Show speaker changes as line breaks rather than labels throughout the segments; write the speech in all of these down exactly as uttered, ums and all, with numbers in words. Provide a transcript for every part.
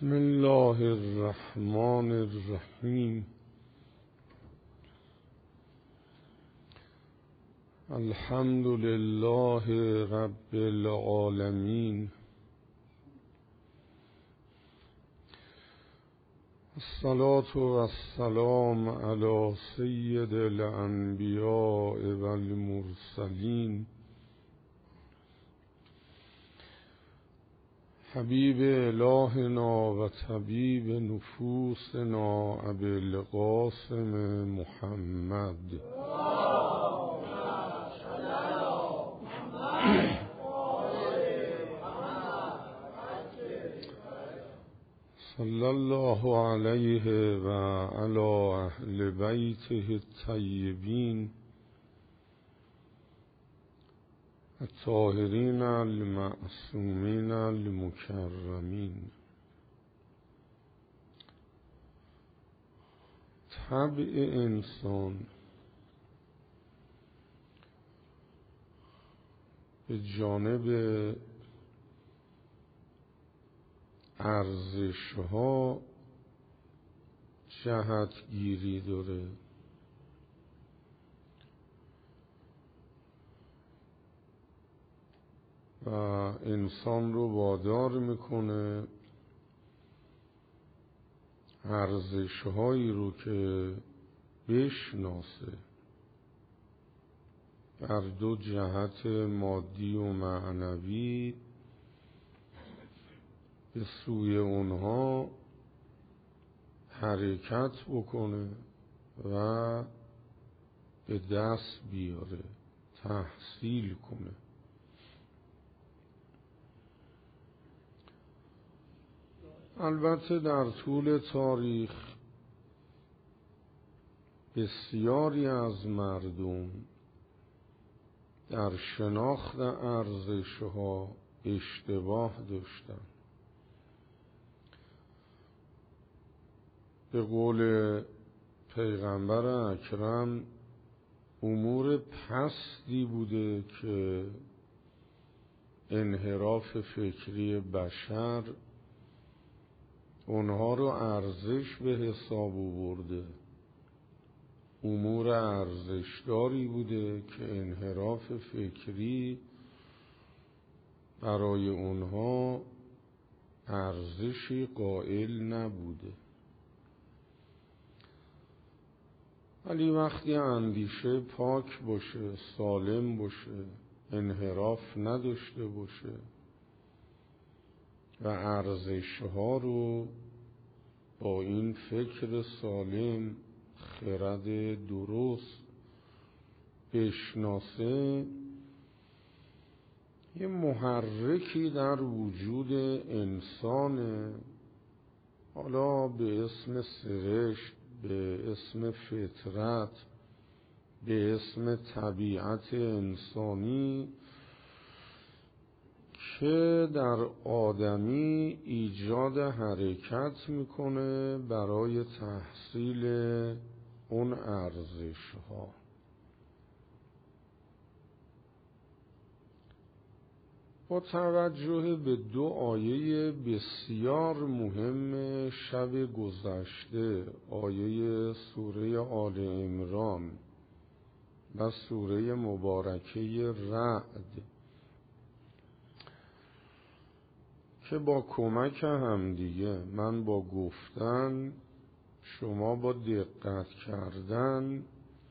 بسم الله الرحمن الرحیم. الحمد لله رب العالمین. الصلاة والسلام علی سید الانبیاء والمرسلین حبیب الهنا و طبیب نفوسنا ابی القاسم محمد صلی الله علیه و علی اهل بیته الطیبین الطاهرین المعصومین المکرمین. طبع انسان به جانب ارزش‌ها جهتگیری داره. و انسان رو وادار میکنه ارزش‌هایی رو که بشناسه در دو جهت مادی و معنوی به سوی اونها حرکت بکنه و به دست بیاره، تحصیل کنه. البته در طول تاریخ بسیاری از مردم در شناخت ارزش‌ها اشتباه داشتند. به قول پیغمبر اکرم امور پستی بوده که انحراف فکری بشر اونها رو ارزش به حساب آورده. امور ارزشداری بوده که انحراف فکری برای اونها ارزشی قائل نبوده. ولی وقتی اندیشه پاک باشه، سالم باشه، انحراف نداشته باشه و ارزش‌ها رو با این فکر سالم، خرد درست بشناسه، یه محرکی در وجود انسان، حالا به اسم سرشت، به اسم فطرت، به اسم طبیعت انسانی، که در آدمی ایجاد حرکت میکنه برای تحصیل اون ارزش ها. با توجه به دو آیه بسیار مهم شب گذشته، آیه سوره آل عمران و سوره مبارکه رعد، که با کمک همدیگه، من با گفتن، شما با دقت کردن،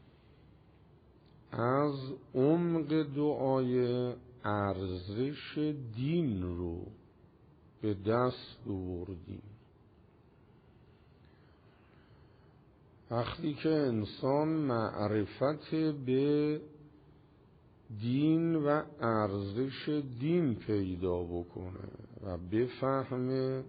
از عمق دعای ارزش دین رو به دست آوردیم. وقتی که انسان معرفت به دین و ارزش دین پیدا بکنه و بفهمه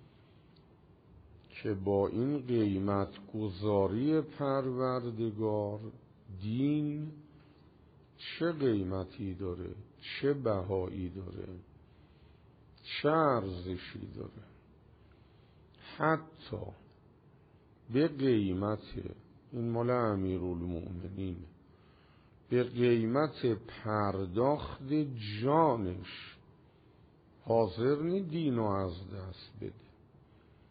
که با این قیمت گذاری پروردگار دین چه قیمتی داره، چه بهایی داره، چه ارزشی داره، حتی به قیمت، این مال امیرالمؤمنین، به قیمت پرداخت جانش حاضر نی دینو از دست بده.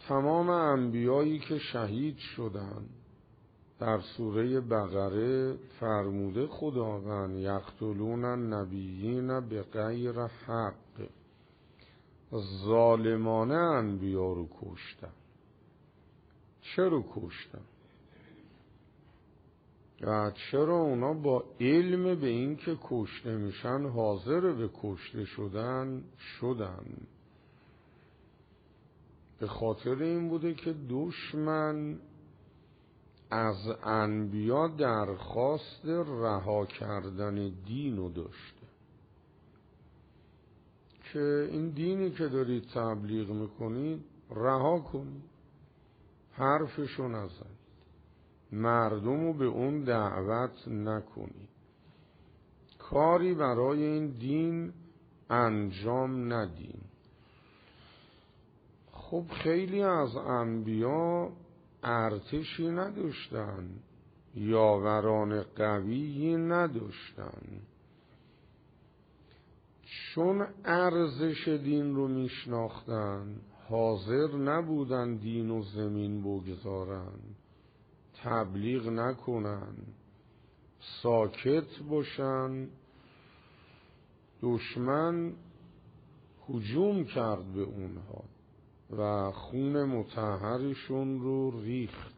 تمام انبیایی که شهید شدن در سوره بقره فرموده خداوند یقتلون النبیین به غیر حق، ظالمانه انبیا رو کشتن. چرا کشتن؟ و چرا اونا با علم به این که کشته میشن حاضر به کشته شدن شدن؟ به خاطر این بوده که دشمن از انبیا درخواست رها کردن دین رو داشته که این دینی که دارید تبلیغ میکنید رها کنید، حرفشو نزنید، مردم رو به اون دعوت نکنید، کاری برای این دین انجام ندین. خب خیلی از انبیا ارتشی نداشتن، یاوران قویی نداشتن، چون ارزش دین رو میشناختن حاضر نبودن دین و زمین بگذارن، تبلیغ نکنن، ساکت باشن. دشمن هجوم کرد به اونها و خون مطهرشون رو ریخت.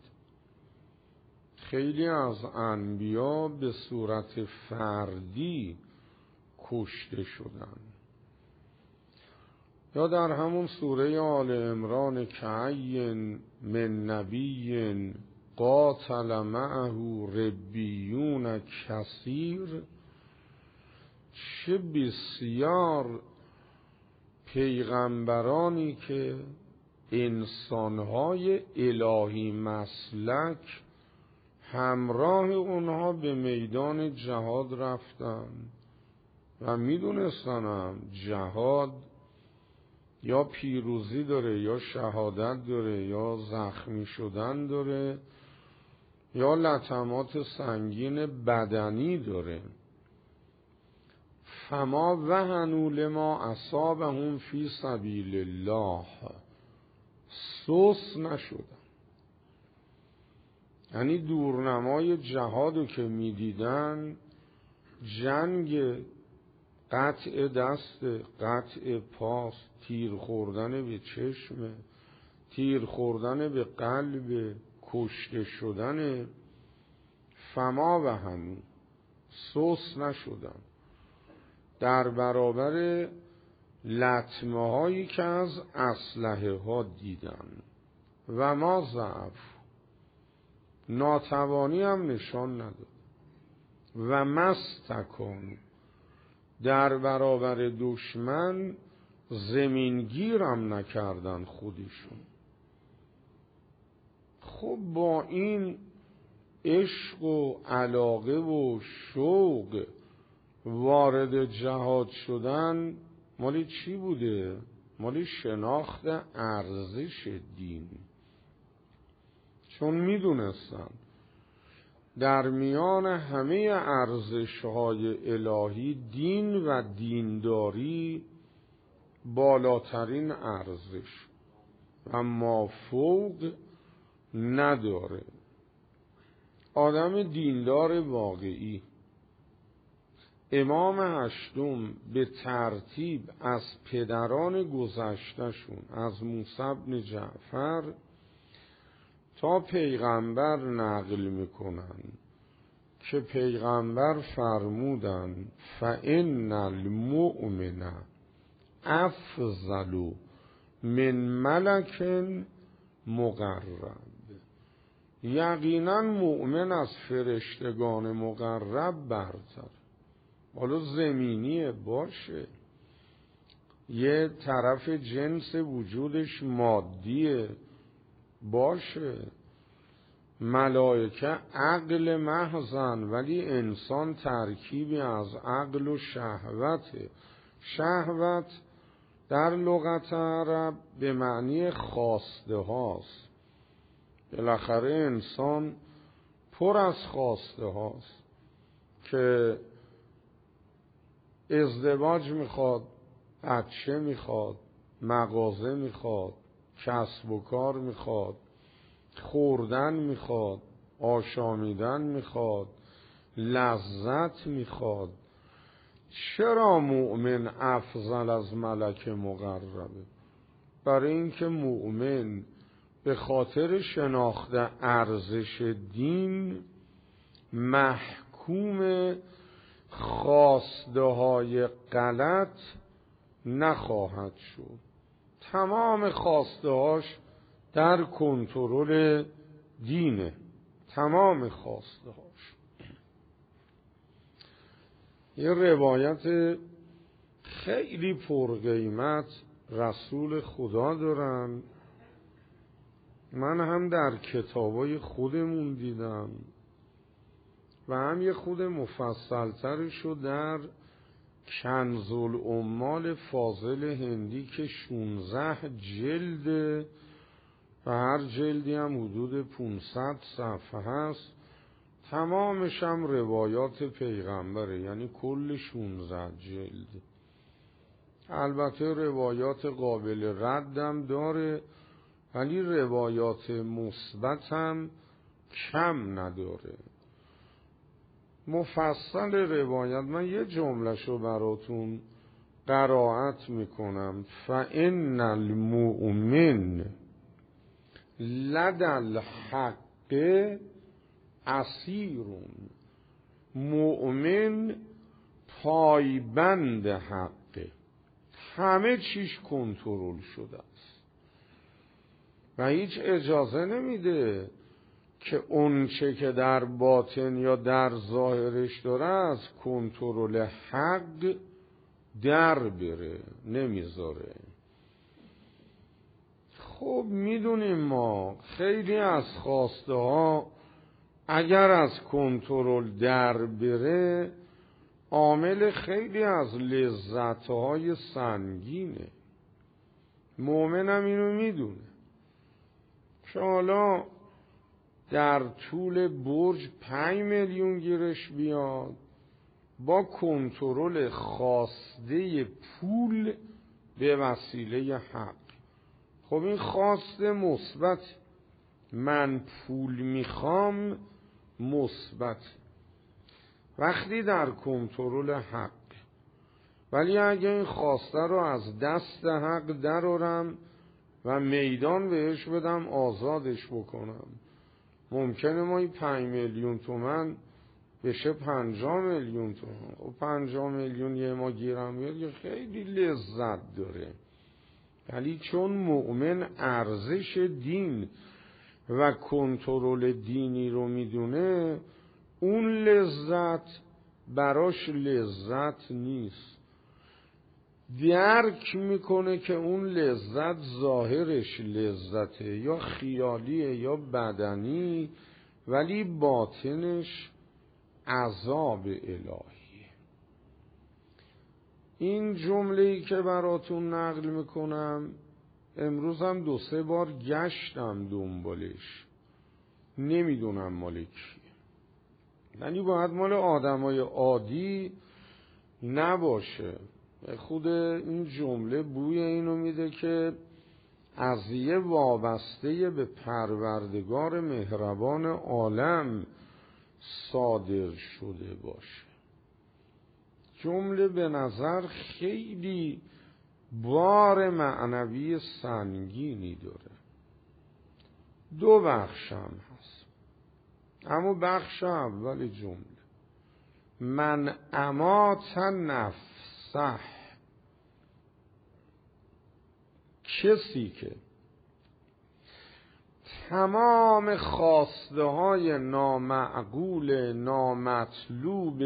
خیلی از انبیا به صورت فردی کشته شدن. یا در همون سوره آل عمران کأی من نبی قاتل معه ربیون کثیر، چه بسیار پیغمبرانی که انسانهای الهی مسلک همراه اونها به میدان جهاد رفتن و میدونستن هم جهاد یا پیروزی داره یا شهادت داره یا زخمی شدن داره یا لطمات سنگین بدنی داره. فما وهنوا لما اصابهم فی سبیل الله، سوس نشدن. یعنی دورنمای جهادو که میدیدن، جنگ قطع دست، قطع پاس، تیر خوردن به چشم، تیر خوردن به قلب، کشته شدن، فما وهنوا، سوس نشدن در برابر لطمه هایی که از اسلحه ها دیدن. و ما ضعف، ناتوانی هم نشان نداد. و مستکان، در برابر دشمن زمینگیر هم نکردن خودشون. خب با این عشق و علاقه و شوق وارد جهاد شدن مالی چی بوده؟ مالی شناخت ارزش دین. چون میدونستن در میان همه ارزش‌های الهی دین و دینداری بالاترین ارزش و مافوق نداره. آدم دیندار واقعی، امام هشتم به ترتیب از پدران گذشتشون، از موسی بن جعفر تا پیغمبر نقل میکنن که پیغمبر فرمودن فإن المؤمن افضل من ملک مقرب، یقینا مؤمن از فرشتگان مقرب برتر. حالا زمینیه باشه، یه طرف جنس وجودش مادیه باشه، ملائکه عقل محضن، ولی انسان ترکیبی از عقل و شهوته. شهوت در لغت عرب به معنی خواسته هاست. بالاخره انسان پر از خواسته هاست که ازدواج میخواد، بچه میخواد، مغازه میخواد، کسب و کار میخواد، خوردن میخواد، آشامیدن میخواد، لذت میخواد. چرا مؤمن افضل از ملک مقربه؟ برای اینکه مؤمن به خاطر شناخت ارزش دین محکوم خواسته های غلط نخواهد شد. تمام خواسته هاش در کنترل دینه، تمام خواسته هاش. یه روایت خیلی پرقیمت رسول خدا دارن، من هم در کتابای خودمون دیدم و هم یه خود مفصلترشو در کنز العمال فاضل هندی که شانزده جلد و هر جلدی هم حدود پانصد صفحه هست، تمامش هم روایات پیغمبره، یعنی کل شانزده جلد. البته روایات قابل ردم داره ولی روایات مثبت هم کم نداره. مفصل روایت من یه جملهشو براتون قرائت میکنم. فإن المؤمن لدى الحق اسیرون. مؤمن پایبند حقه، همه چیش کنترل شده است و هیچ اجازه نمیده که اون چه که در باطن یا در ظاهرش داره از کنترل حق در بره، نمیذاره. خب میدونیم ما خیلی از خواسته ها اگر از کنترل در بره عامل خیلی از لذت های سنگینه. مؤمن هم اینو میدونه که حالا در طول برج پنج میلیون گیرش بیاد، با کنترل خواسته پول به وسیله حق. خب این خواسته مثبت، من پول میخوام مثبت وقتی در کنترل حق. ولی اگه این خواسته رو از دست حق درارم و میدان بهش بدم آزادش بکنم، ممکنه ما این پنج میلیون تومن بشه پنجاه میلیون تومن. و پنجاه میلیون یه ما گیرم میاد خیلی لذت داره. ولی چون مؤمن ارزش دین و کنترل دینی رو میدونه، اون لذت براش لذت نیست. درک میکنه که اون لذت ظاهرش لذته، یا خیالیه یا بدنی، ولی باطنش عذاب الهیه. این جمله‌ای که براتون نقل میکنم امروز هم دو سه بار گشتم دنبالش، نمیدونم مال کیه. یعنی باید مال آدمای عادی نباشه. خود این جمله بوی اینو میده که از یه وابسته به پروردگار مهربان عالم صادر شده باشه. جمله به نظر خیلی بار معنوی سنگینی داره. دو بخش هم هست، اما بخش اول جمله من امات نفسه، کسی که تمام خواسته های نامعقول، نامطلوب،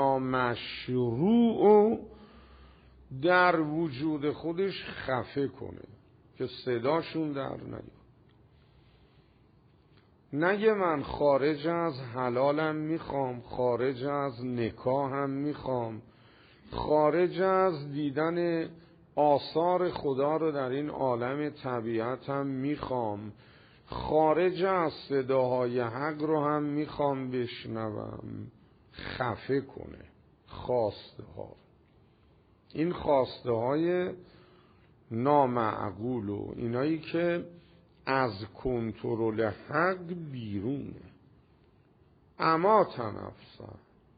نامشروع در وجود خودش خفه کنه که صداشون در نیاد. نگه من خارج از حلالم میخوام، خارج از نکاحم میخوام، خارج از دیدن آثار خدا رو در این عالم طبیعتم میخوام، خارج از صداهای حق رو هم میخوام بشنوم. خفه کنه خواسته ها. این خواسته های نامعقول و اینایی که از کنترل حق بیرونه. اما تنفسه،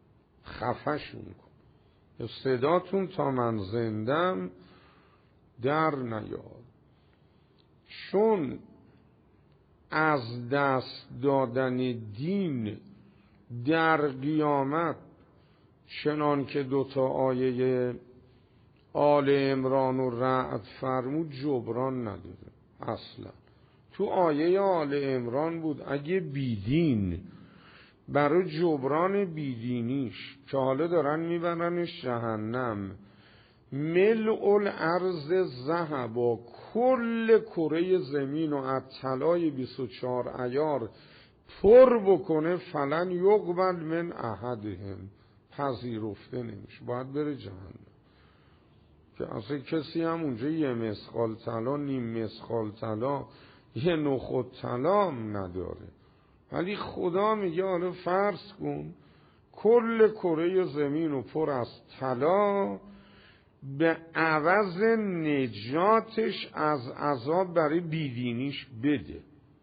خفشون کن، صداتون تا من زندم در نیاد. چون از دست دادن دین در قیامت چنان که دوتا آیه آل عمران و رعد فرمود جبران نداره اصلا. تو آیه آل عمران بود اگه بیدین برای جبران بیدینیش که حالا دارن میبرنش جهنم، ملء الارض ذهب و کل کره زمین و از طلای بیست و چهار عیار پر بکنه، فلن یقبل من احدهم، پذیرفته نمیشه، باید بره جهنم. که اصلا کسی هم اونجا یه مسخال طلا، نیم مسخال طلا، یه نخود طلا هم نداره. ولی خدا میگه حالا فرض کن کل کره زمین و پر از طلا، به عوض نجاتش از عذاب برای بیدینیش بده،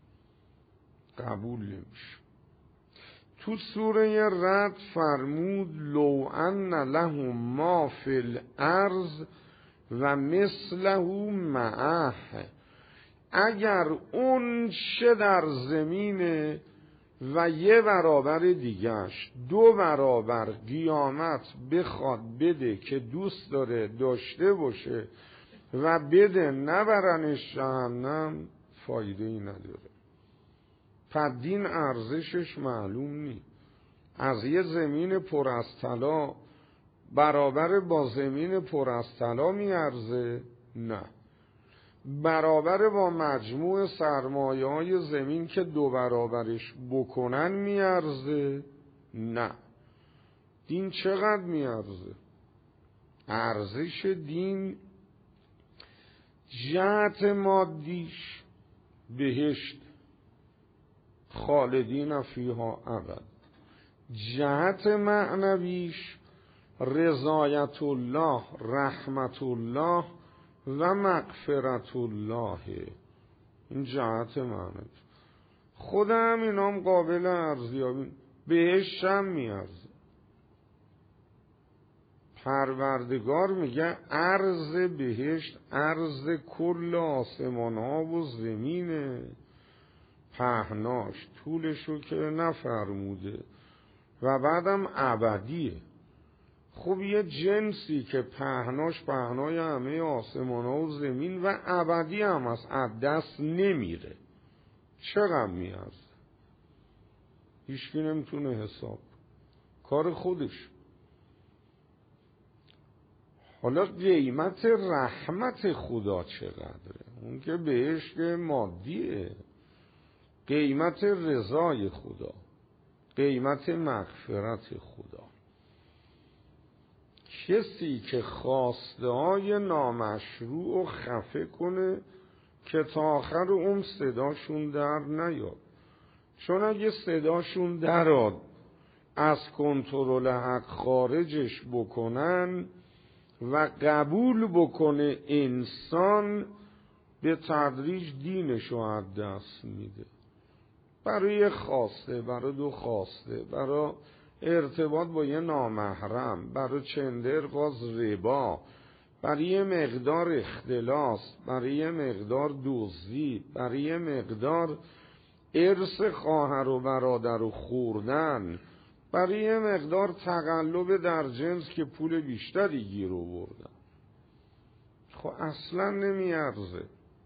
قبول نمیشه. تو سوره رعد فرمود لو ان لهم ما فی الارض و مثله معه، اگر اون چه در زمینه و یه برابر دیگرش، دو برابر قیامت بخواد بده که دوست داره داشته باشه و بده نبرنش جهنم، فایده ای نداره. پس دین ارزشش معلوم نی. از یه زمین پر از طلا برابر با زمین پر از طلا میارزه؟ نه. برابر با مجموع سرمایه های زمین که دو برابرش بکنن میارزه؟ نه. دین چقدر میارزه؟ ارزش دین جهت مادیش بهشت، خالدین فیها ابد. جهت معنویش رضایت الله، رحمت الله و مغفرت الله. این جهت معنوی. خود هم اینام قابل ارزیابی، بهشت هم میارزه. پروردگار میگه ارز بهشت ارز کل آسمان ها و زمینه، پهناش طولشو که نفرموده و بعدم ابدیه. خب یه جنسی که پهناش پهنای همه آسمان ها و زمین و ابدی هم از دست نمیره، چقدر میارزه؟ هیچکی نمیتونه حساب، کار خودش. حالا قیمت رحمت خدا چقدره؟ اون که بهشت مادیه. قیمت رضای خدا، قیمت مغفرت خدا. کسی که خواسته های نامشروع و خفه کنه که تا آخر اون صداشون در نیاد. چون اگه صداشون دراد از کنترل حق خارجش بکنن و قبول بکنه انسان، به تدریج دینشو از دست میده. برای خواسته، برای دو خواسته، برای ارتباط با یه نامحرم، برای چندر باز ربا، برای یه مقدار اختلاس، برای یه مقدار دزدی، برای یه مقدار ارث خواهر و برادر و خوردن، برای یه مقدار تقلب در جنس که پول بیشتری گیر آوردن. خب اصلا نمیارزه.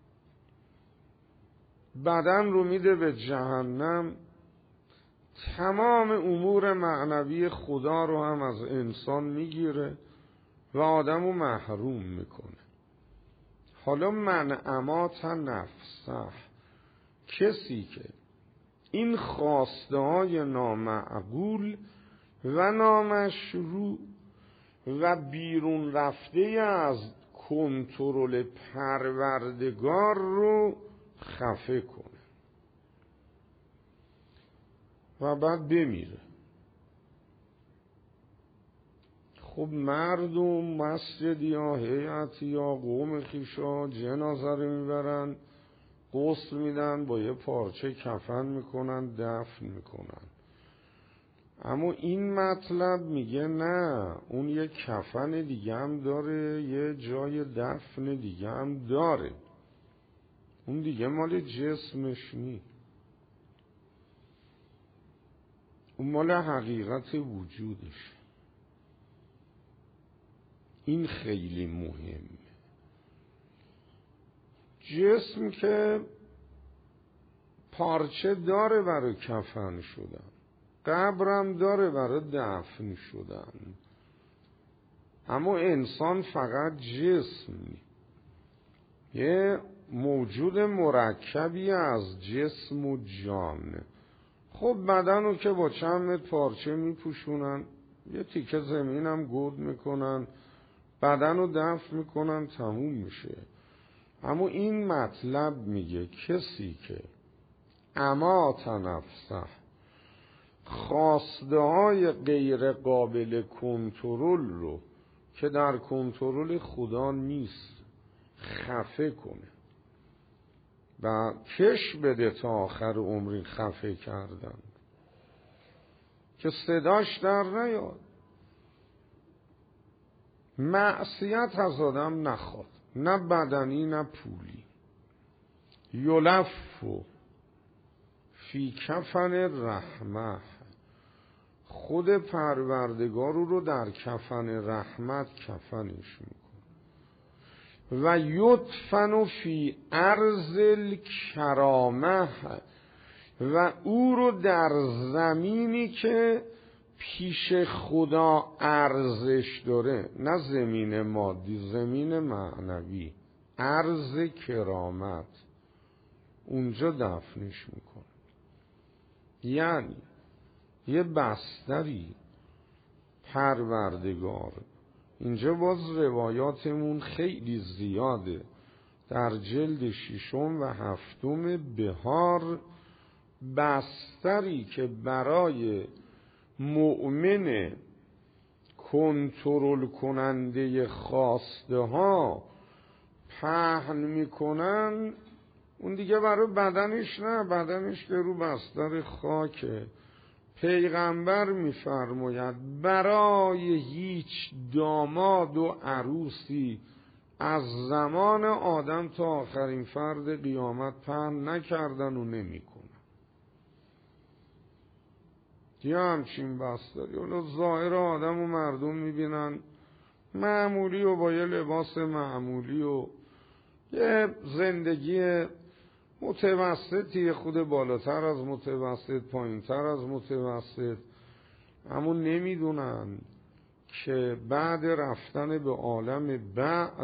بدن رو میده به جهنم، تمام امور معنوی خدا رو هم از انسان میگیره و آدم رو محروم میکنه. حالا من امات نفسه، کسی که این خواسته های نامعقول و نامشروع و بیرون رفته از کنترل پروردگار رو خفه کنه و بعد بمیره. خب خب مردم مسجد یا هیئت یا قوم خویشا جنازه رو میبرن، غسل میدن، با یه پارچه کفن میکنن، دفن میکنن. اما این مطلب میگه نه، اون یه کفن دیگه هم داره، یه جای دفن دیگه هم داره، اون دیگه مال جسمش نی، اون مال حقیقت وجودش. این خیلی مهمه. جسم که پارچه داره برای کفن شدن، قبرم داره برای دفن شدن، اما انسان فقط جسم نی، یه موجود مرکبی از جسم و جان. خب بدن رو که با چند متر پارچه میپوشونن، یه تیکه زمین هم گود میکنن، بدن رو دفن میکنن، تموم میشه. اما این مطلب میگه کسی که امات نفسه، خواسته های غیر قابل کنترل رو که در کنترل خدا نیست خفه کنه و کش بده تا آخر عمری خفه کردن که صداش در نیاد. معصیت از آدم نخواد، نه بدنی نه پولی. یلفو فی کفن رحمه، خود پروردگار رو در کفن رحمت کفنش میکنه. و یدفن فی ارض الکرامه، و او رو در زمینی که پیش خدا ارزش داره، نه زمین مادی، زمین معنوی، ارض کرامت، اونجا دفنش میکنه. یعنی یه بستری پروردگار، اینجا باز روایاتمون خیلی زیاده، در جلد ششم و هفتم بهار، بستری که برای مؤمن کنترل کننده خواسته ها پهن میکنن، اون دیگه برای بدنش نه، بدنش که رو بستر خاکه. پیغمبر میفرماید برای هیچ داماد و عروسی از زمان آدم تا آخرین فرد قیامت پهن نکردن و نمیکنن. یه همچین بستری، اونو ظاهر آدم و مردم میبینن معمولی و با یه لباس معمولی و یه زندگی متوسطی، خود بالاتر از متوسط، پایینتر از متوسط، اما نمیدونن که بعد رفتن به عالم بعد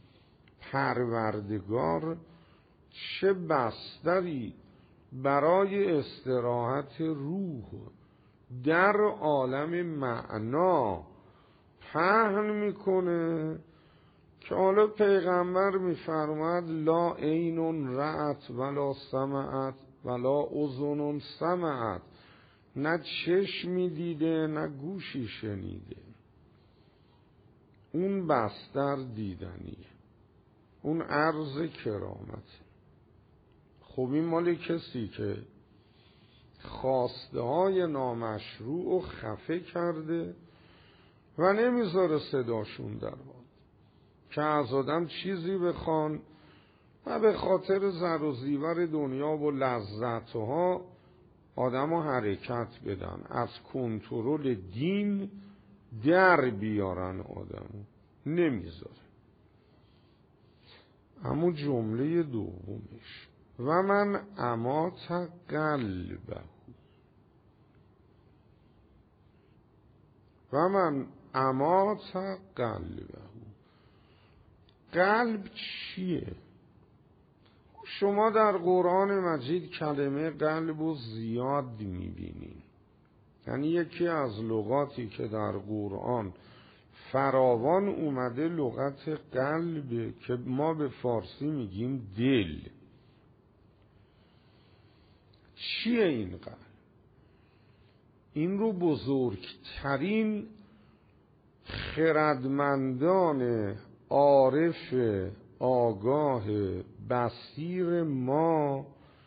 پروردگار چه بستری برای استراحت روح در عالم معنا پهن میکنه، که حالا پیغمبر میفرماد لا عین رأت ولا سمعت ولا اذن سمعت، نه چشمی دیده نه گوشی شنیده. اون بستر دیدنیه، اون عرض کرامت. خب این مال کسی که خواسته های نامشروع و خفه کرده و نمیذاره صداشون در باد، که از آدم چیزی بخوان و به خاطر زر و زیور دنیا و لذتها آدم رو حرکت بدن، از کنترل دین در بیارن آدمو، نمیذاره. اما جمله دومش و من امات قلبه، و من امات قلبه. قلب چیه؟ شما در قرآن مجید کلمه قلب رو زیاد میبینید، یعنی یکی از لغاتی که در قرآن فراوان اومده لغت قلبه، که ما به فارسی میگیم دل. چیه این قلب؟ این رو بزرگترین خردمندان عارف آگاه بصیر ما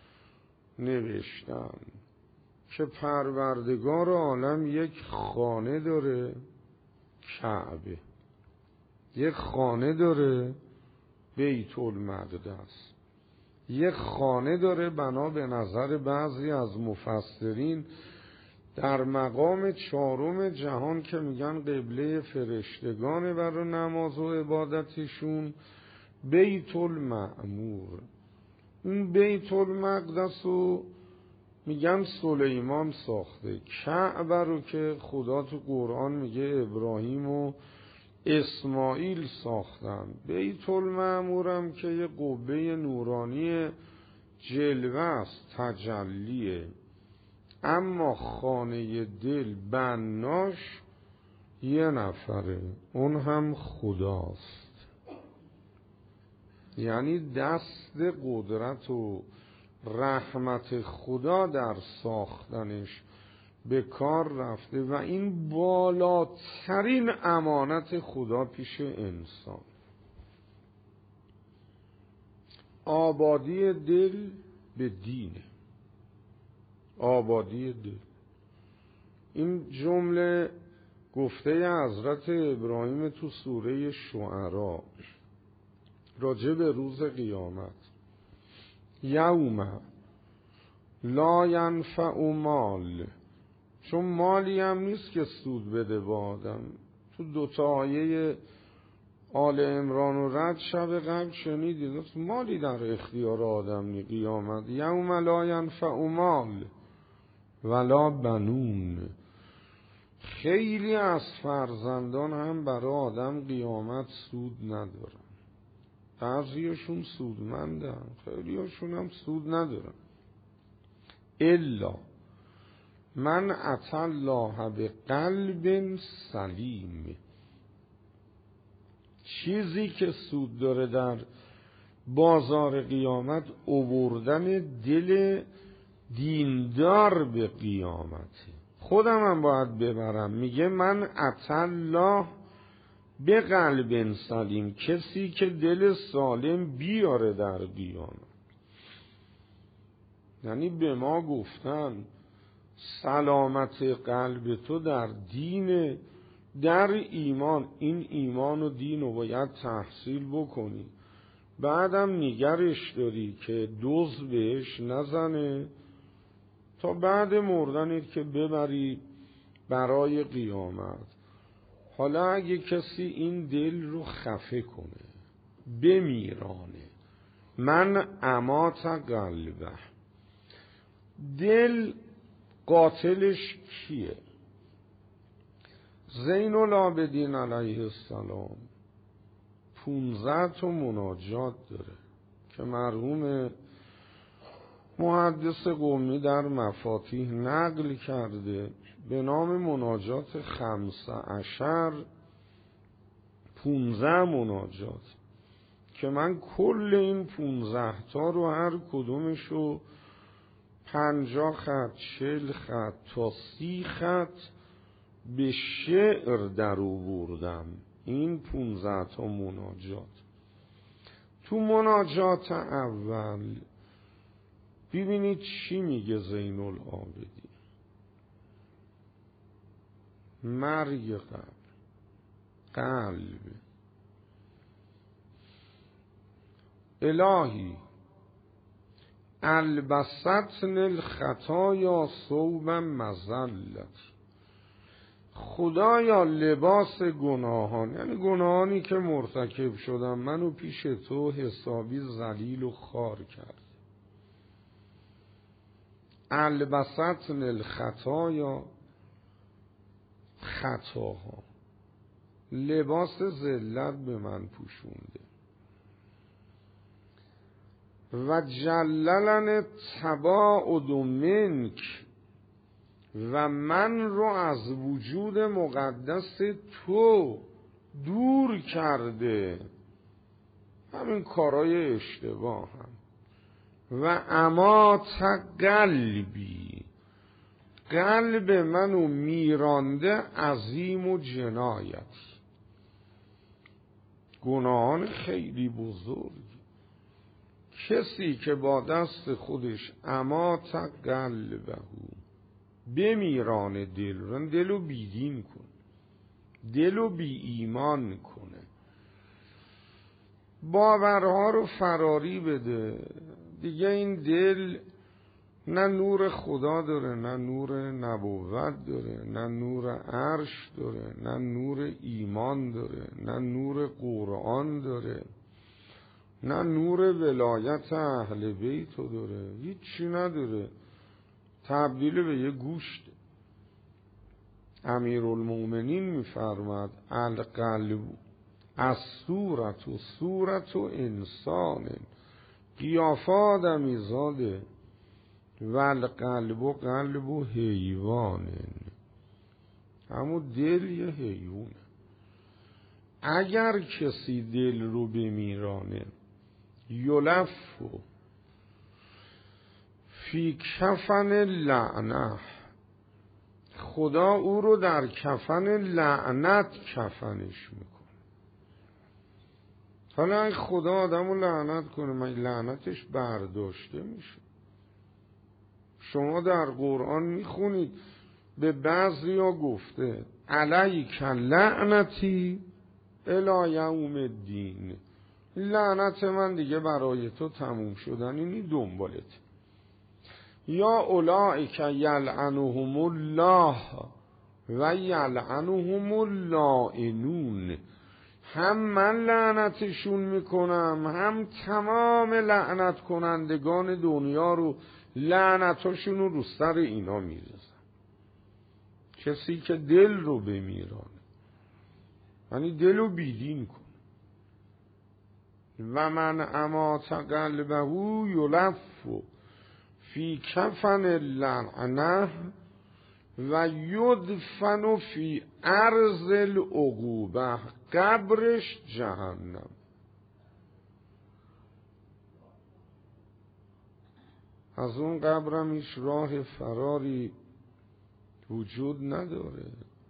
نوشتن که پروردگار عالم یک خانه داره، کعبه، یک خانه داره، بیت المقدس، یک خانه داره بنا به نظر بعضی از مفسرین در مقام چهارم جهان که میگن قبله فرشتگانه برای نماز و عبادتشون، بیت المعمور. این بیت المقدس رو میگن سلیمان ساخته. کعبه رو که خدا تو قرآن میگه ابراهیم و اسماعیل ساختن. بیت المعمورم که یه قبه نورانی جلوه است، تجلیه. اما خانه دل بناش یه نفره، اون هم خداست. یعنی دست قدرت و رحمت خدا در ساختنش به کار رفته و این بالاترین امانت خدا پیش انسان. آبادی دل به دینه، آبادی دل. این جمله گفته حضرت ابراهیم تو سوره شعراء راجع به روز قیامت. یوم لا ینفع مال، چون مالی هم نیست که سود بده به آدم. تو دوتا آیه آل عمران و رد شب قبل شنیدید مالی در اختیار آدم نی قیامت. یوم لا ینفع مال ولا بنون. خیلی از فرزندان هم برای آدم قیامت سود ندارن. بعضیشون سودمندن، خیلیشون هم سود ندارن. الا من اتى الله بقلب سلیم. چیزی که سود داره در بازار قیامت آوردن دل دیندار به قیامته. خودم هم باید ببرم. میگه من اتى الله به قلب سلیم، کسی که دل سالم بیاره در قیامت. یعنی به ما گفتن سلامت قلب تو در دین، در ایمان. این ایمان و دین رو باید تحصیل بکنی، بعدم نگرش داری که دوز بهش نزنه تا بعد مردنت که ببری برای قیامت. حالا اگه کسی این دل رو خفه کنه، بمیرانه، من امات قلبه. دل قاتلش کیه؟ زین العابدین علیه السلام پونزده تا مناجات داره که مرحوم محدث قمی در مفاتیح نقل کرده به نام مناجات خمسه عشر، پونزده مناجات که من کل این پونزده تا رو هر کدومشو پنجاه خط، چل خط تا سی خط به شعر در آوردم. این پونزده تا مناجات. تو مناجات اول ببینید چی میگه زین العابدین. مرگ قلب، قلب الهی البستن الخطایا ثوبا مذلت. خدایا لباس گناهان، یعنی گناهانی که مرتکب شدم منو پیش تو حسابی ذلیل و خوار کرد. البستن الخطایا، خطاها، لباس ذلت به من پوشونده. و جللن تباعد منک، و من رو از وجود مقدس تو دور کرده. همین کارای اشتباه هم. و امات قلبی، قلب منو میرانده عظیم و جنایت، گناهان خیلی بزرگ. کسی که با دست خودش امات قلبه، بمیرانه دل رو، دلو بیدین کن، دلو بی ایمان کنه، باورها رو فراری بده. دیگه این دل نه نور خدا داره، نه نور نبوت داره، نه نور عرش داره، نه نور ایمان داره، نه نور قرآن داره، نه نور ولایت اهل بیت داره، هیچی نداره، تبدیل به یه گوشت. امیرالمومنین میفرماد القلب از صورت و صورت و انسان، قیافه آدمی زاده، و القلب و قلب و حیوان، همون دل یه حیوانه. اگر کسی دل رو بمیرانه، یلف فی کفن لعنه، خدا او رو در کفن لعنت کفنش میکنه. حالا اگه خدا آدم رو لعنت کنه، من لعنتش برداشته میشه؟ شما در قرآن میخونید به بعضی ها گفته علیک لعنتی الی یوم الدین، لعنت من دیگه برای تو تموم شدن، اینی دنبالت. یا اولئک یلعنهم الله و یلعنهم اللاعنون، هم من لعنتشون میکنم، هم تمام لعنت کنندگان دنیا رو لعنتاشون رو رو سر اینا میرزم. کسی که دل رو بمیرانه، یعنی دل رو بیدین کن. و من امات قلبه یلف فی کفن اللعنه و یدفن فی ارض العقوبه، قبرش جهنم. از اون قبرم هیچ راه فراری وجود نداره.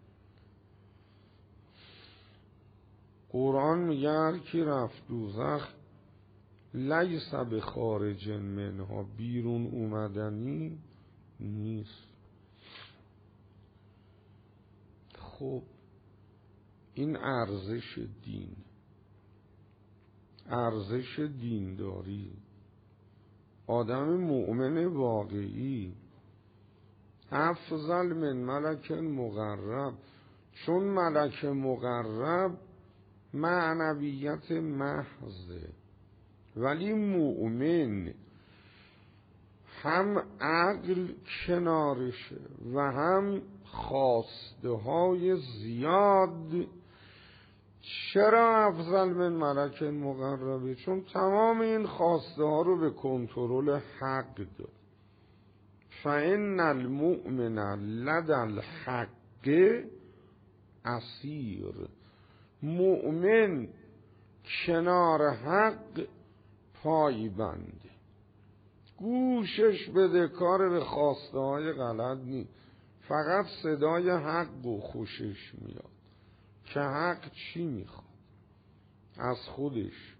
قرآن میگه هر کی رفت دوزخ لیس بخارج منها، بیرون اومدنی نیست. خب این ارزش دین، ارزش دینداری. آدم مؤمن واقعی افضل من ملک مقرب، چون ملک مقرب معنویت محضه، ولی مؤمن هم عقل کنارشه و هم خواسته های زیاد. چرا افضل من ملک مقربه؟ چون تمام این خواسته ها رو به کنترل حق داد. فإن المؤمن لدى الحق اسیر، مؤمن کنار حق پای بنده، گوشش بده، کار به خواسته های غلط نی، فقط صدای حق و خوشش میاد که حق چی میخواد از خودش،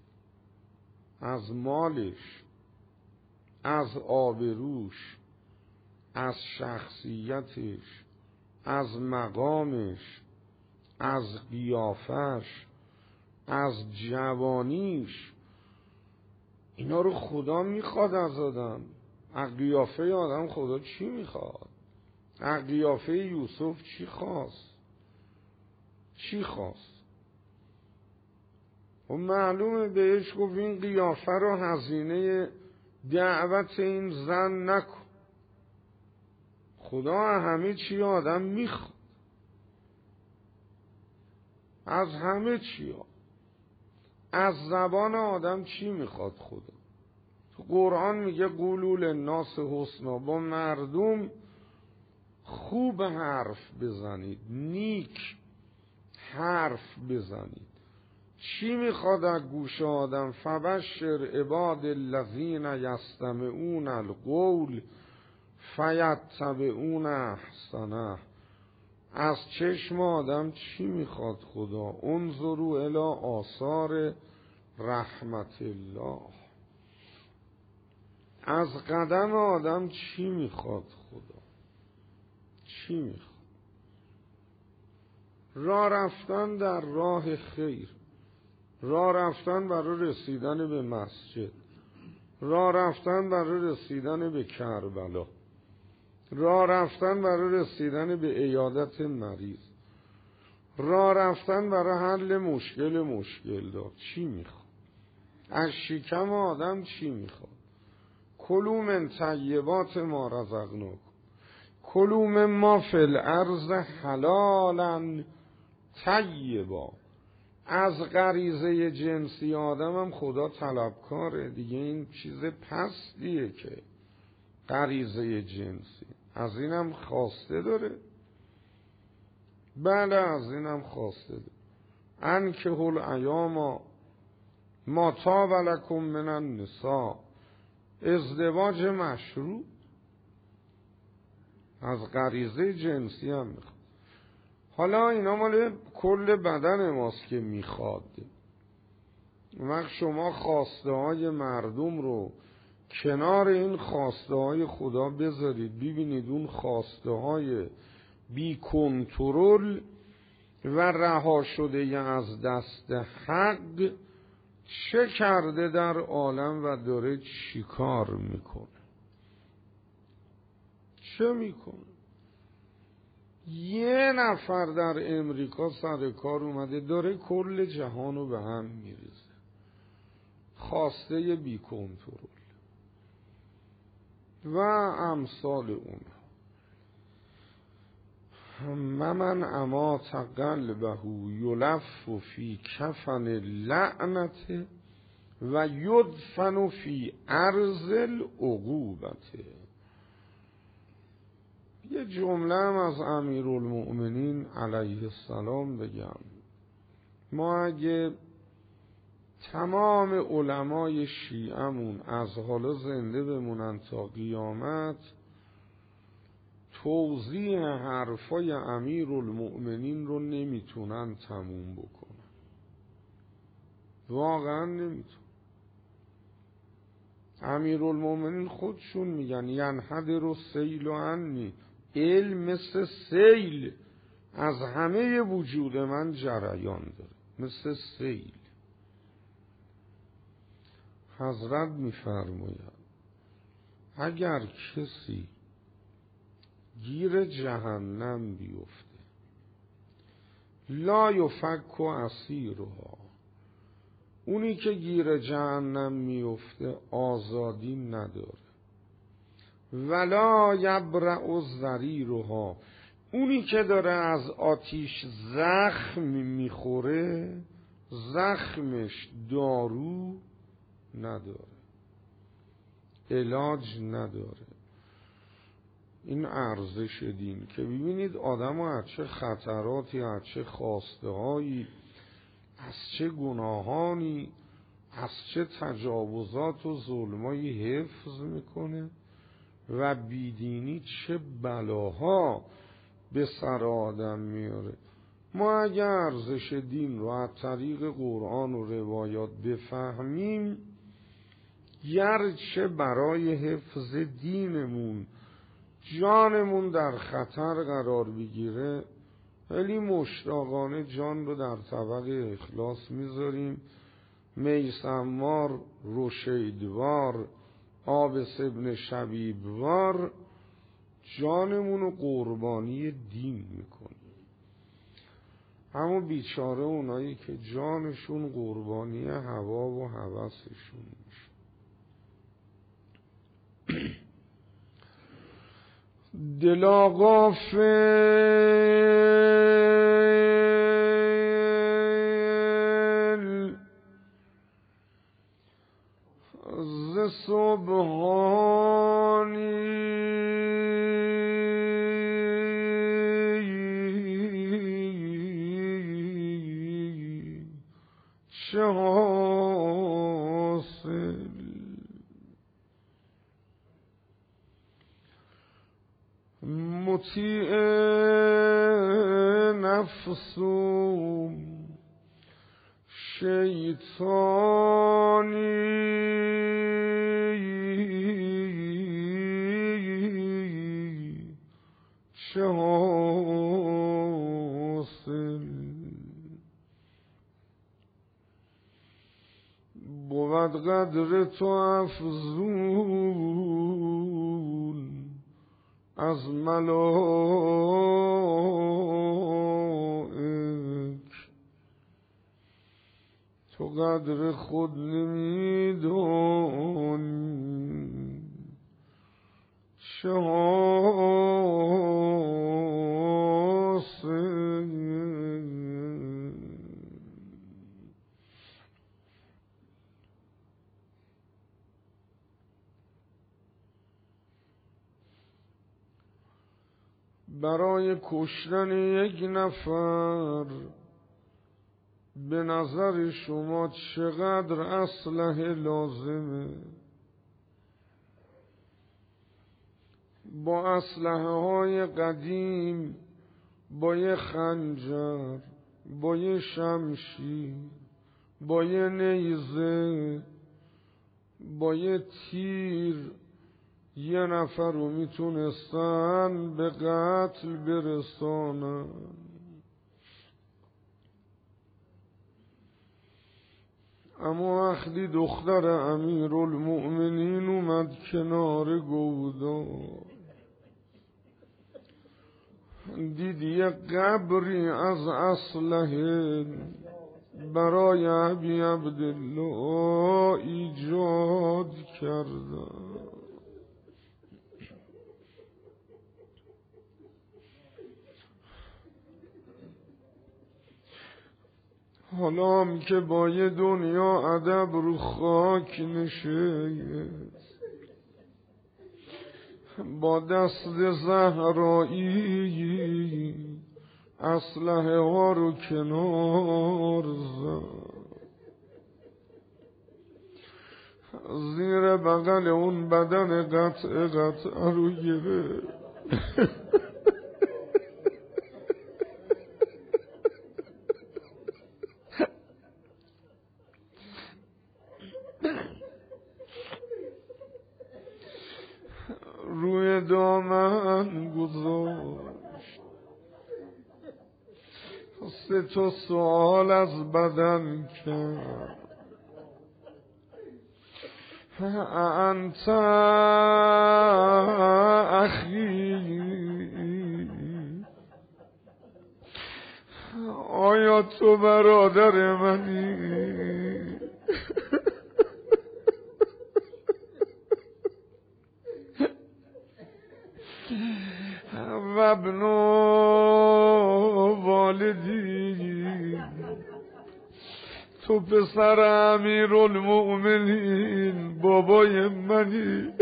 از مالش، از آبروش، از شخصیتش، از مقامش، از قیافش، از جوانیش. اینا رو خدا میخواد از آدم. از قیافه آدم خدا چی میخواد؟ از قیافه یوسف چی خواست؟ چی خواست؟ و معلومه بهش گفت این قیافه رو هزینه دعوت این زن نکن. خدا همه چی آدم میخواد، از همه چی. از زبان آدم چی میخواد خدا؟ تو قرآن میگه قولوا للناس حسنا، با مردم خوب حرف بزنید، نیک حرف بزنید. چی میخواد از گوش آدم؟ فبشر عباد الذین یستمعون القول فیتبعون احسنه. از چشم آدم چی میخواد خدا؟ انظروا الی آثار رحمت الله. از قدم آدم چی میخواد خدا؟ چی میخواد؟ راه رفتن در راه خیر، راه رفتن برای رسیدن به مسجد، راه رفتن برای رسیدن به کربلا، راه رفتن برای رسیدن به عیادت مریض، راه رفتن برای حل مشکل مشکل دار. چی میخواد؟ از شکم آدم چی میخواد؟ کلوا من طیبات ما رزقناکم، کلوا مما فی الارض حلالا طیبا. از غریزه جنسی آدم هم خدا طلبکاره دیگه. این چیز پستیه که غریزه جنسی، از اینم خواسته داره. بله از اینم خواسته داره. انکحوا الایام ما طاب لکم من النساء. ازدواج مشروع از غریزه جنسی هم میخواد. حالا اینا مال کل بدن ماست که میخواد. وقت شما خواسته های مردم رو کنار این خواسته های خدا بذارید، ببینید اون خواسته های بی کنترل و رها شده از دست حق چه کرده در عالم و داره چی کار میکنه. چه میکنه؟ یه نفر در امریکا سر کار اومده داره کل جهانو به هم میریزه. خواسته بی کنترل و امثال اون. ممن امات قلبه یلف فی کفن لعنت و یدفن فی ارض العقوبت. یه جمله هم از امیرالمؤمنین علیه السلام بگم. ما اگه تمام علمای شیعمون از حالا زنده بمونن تا قیامت، توضیح حرفای امیرالمؤمنین رو نمیتونن تموم بکنن. واقعا نمیتونن. امیرالمؤمنین خودشون میگن ینحدر السیل عنی، علم مثل سیل از همه وجود من جریان داره، مثل سیل. حضرت میفرماید اگر کسی گیر جهنم بیفته لا یفک اسیرها، اونی که گیر جهنم میفته آزادی نداره. ولا یبرأ ضریرها، اونی که داره از آتیش زخم میخوره زخمش دارو نداره، علاج نداره. این ارزش دین که ببینید آدم ها از چه خطراتی، از چه خواسته هایی، از چه گناهانی، از چه تجاوزات و ظلمایی حفظ میکنه و بیدینی چه بلاها به سر آدم میاره. ما اگر ارزش دین رو از طریق قرآن و روایات بفهمیم، گرچه برای حفظ دینمون جانمون در خطر قرار بگیره، ولی مشتاقانه جان رو در طبق اخلاص میذاریم. میسموار، رشیدوار، آبس ابن شبیبوار جانمون رو قربانی دین میکنیم. همون بیچاره اونایی که جانشون قربانی هوا و هوسشون میشه. دلا غافل ز سبحانی چه حاصل. مطیع نفسم شیطانی چه حاصل بود قدر تو افزون از ملائک تو قدر خود نمیدانی چه حاصل برای کشتن یک نفر به نظر شما چقدر اسلحه لازمه؟ با اسلحه های قدیم، با یه خنجر، با یه شمشیر، با یه نیزه، با یه تیر یه نفر رو میتونستن به قتل برسانن. اما وقتی دختر امیرالمؤمنین اومد کنار گودال، دید یه قبری از اسلحه برای ابی عبدالله ایجاد کردن. حالا هم که با یه دنیا ادب رو خاک نشست، با دست زهرایی اسلحه ها رو کنار زد، زیر بغل اون بدن قطع قطع رو گرفت. روی دامن گذاشت، سه تا سوال از بدن کرد: انت اخی، آیا تو برادر منی؟ و ابن والدی، تو پسر امیرالمؤمنین بابای منی.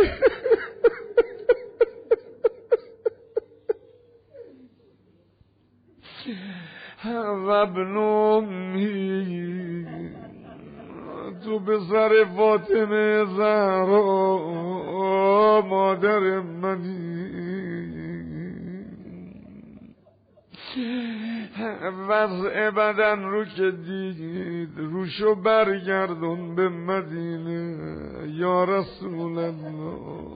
و ابن امی، تو پسر فاطمه زهرا مادر منی. وضع بدن رو که دید روشو برگردون به مدینه. یا رسول الله،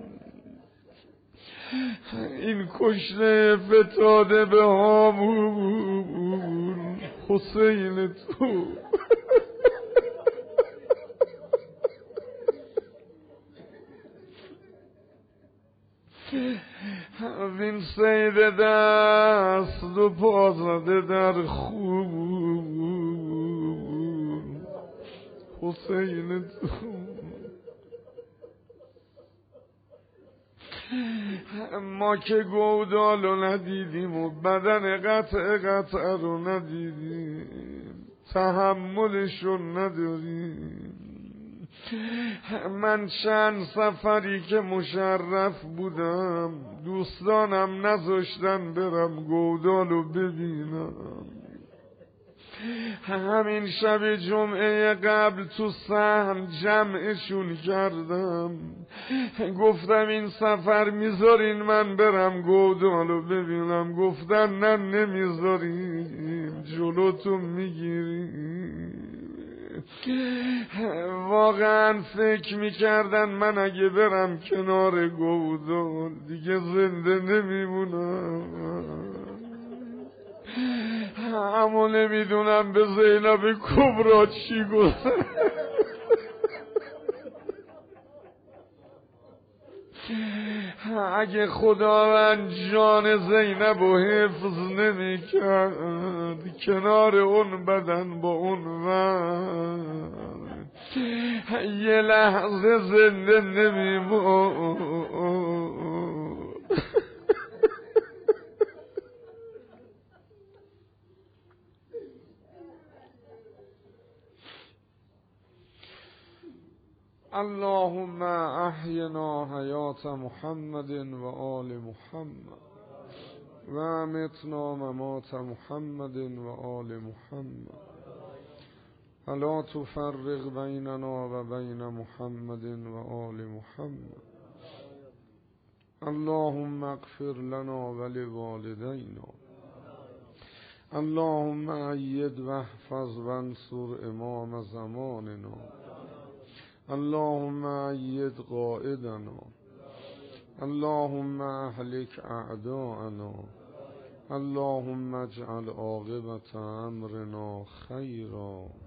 این کشته فتاده به هامون حسین تو، وین سید دست و پا زده در خون حسین تو. ما که گودال رو ندیدیم و بدن قطع قطع رو ندیدیم، تحملش رو نداریم. من چند سفری که مشرف بودم دوستانم نذاشتن برم گودالو ببینم. همین شب جمعه قبل تو سهم جمعشون کردم، گفتم این سفر میذارین من برم گودالو ببینم، گفتن نه نمیذاریم جلوتون میگیریم. واقعا فکر میکردن من اگه برم کنار گودال دیگه زنده نمیمونم، اما نمیدونم به زینب کبرا چی گفت. اگه خداوند جان زینب و حفظ نمی کرد کنار اون بدن با اون وقت یه لحظه زنده نمیمون. اللهم احینا حیات محمد و آل محمد و امتنا ممات محمد و آل محمد الا تفرق بیننا و بین محمد و آل محمد. اللهم اغفر لنا ولوالدینا. اللهم اید و احفظ و انصر امام زماننا. اللهم اید قائدنا. اللهم اهلك اعداءنا. اللهم اجعل عاقبت امرنا خیرا.